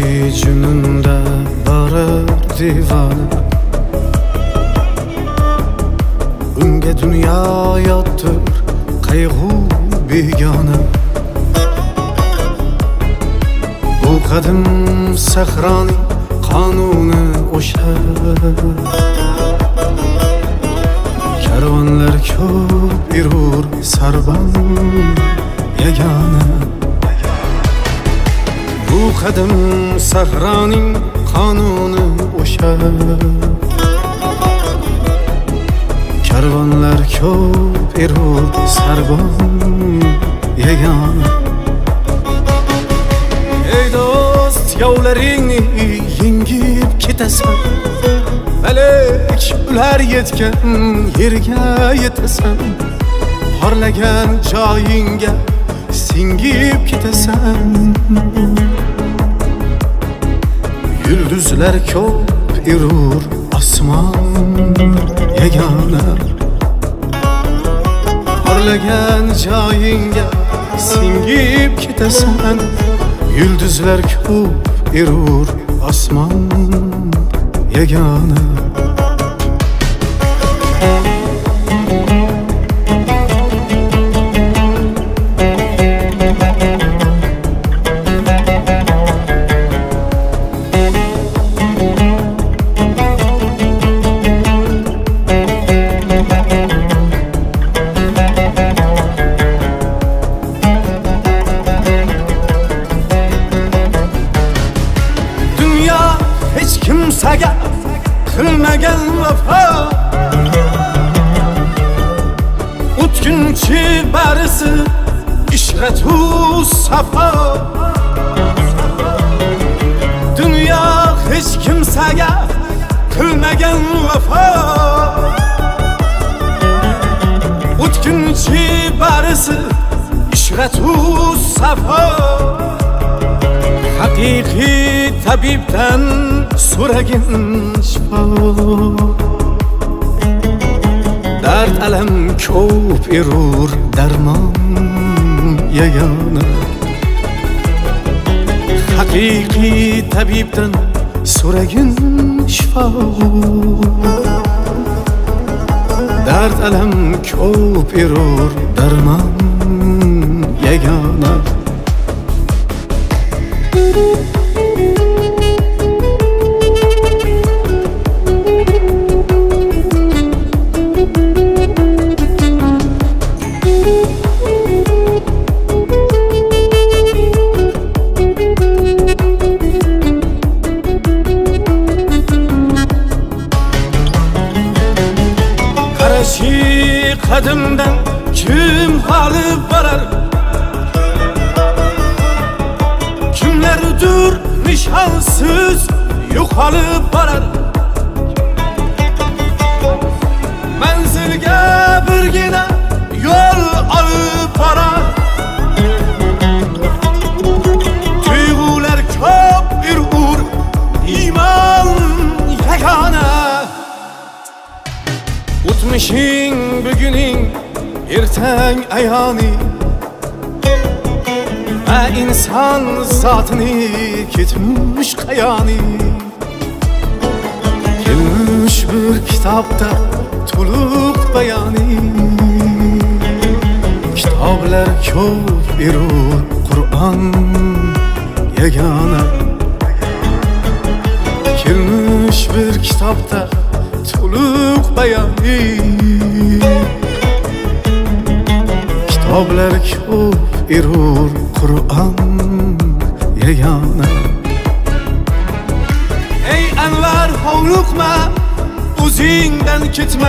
jununda borar divona, unga dunyo yotdir qayg'u begona. Bu qadim sahroning qonuni o'sha, karvonlar ko'p yurur sarbon yagona. Bu qadim sahroning qonuni o'sha, karvonlar ko'p yurur sarbon yagona. Ey do'st, yovlaringni yengib ketasan, balek ular yetgan yerga yetasan. Porlagan joyingga singib ketasan. Yulduzlar ko'p yurur osmon yagona. Porlagan joyingga singib ketasan. Yulduzlar ko'p yurur osmon yagona. Hech kimsaga qilmagan vafo, o'tkinchi barisi ishratu safo. Dunyo hech kimsaga qilmagan vafo, o'tkinchi barisi ishratu safo. Haqiqiy tabibdan so'ragin shifo, dard alam ko'p yurur darmon yagona. Haqiqiy tabibdan so'ragin shifo, dard alam ko'p yurur darmon yagona. Qarashi qadimdan kim olib borar, kimlardir nishonsiz yo'qolib borar. Manzilga birgina yo'l olib borar. Tuyg'ular ko'p yurur, iymon yagona. O'tmishing buguning ertang ayoni, va inson zotini ketmish qayoni. Kelmish bir kitobda to'liq bayoni, kitoblar ko'p yurur Qur'on yagona. Kelmish bir kitobda to'liq bayoni, kitoblar ko'p yurur Qur'on yagona. Ey anvar hovliqma, o'zingdan ketma,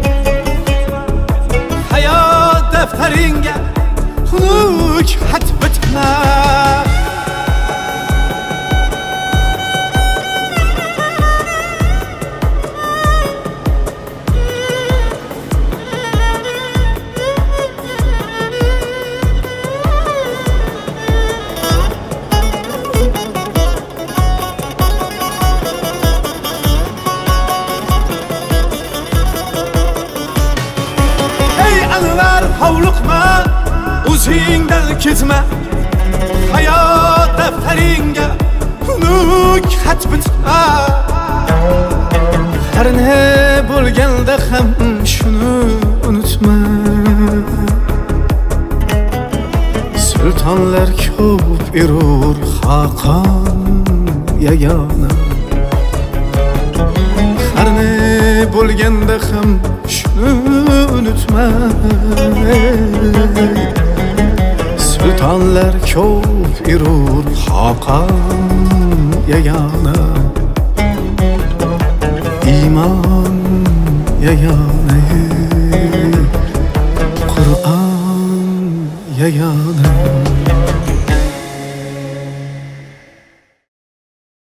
hayot daftaringga xunuk xat bitma. Hovliqma, o'zingdan ketma, hayot daftaringga xunuk xat bitma. Har ne bo'lganda ham shuni unutma. Sultonlar ko'p erur Xaqon yagona. Har ne bo'lganda ham shuni unutma. Sultonlar ko'p erur Xaqon yagona. İman yagona, Qur'on yagona.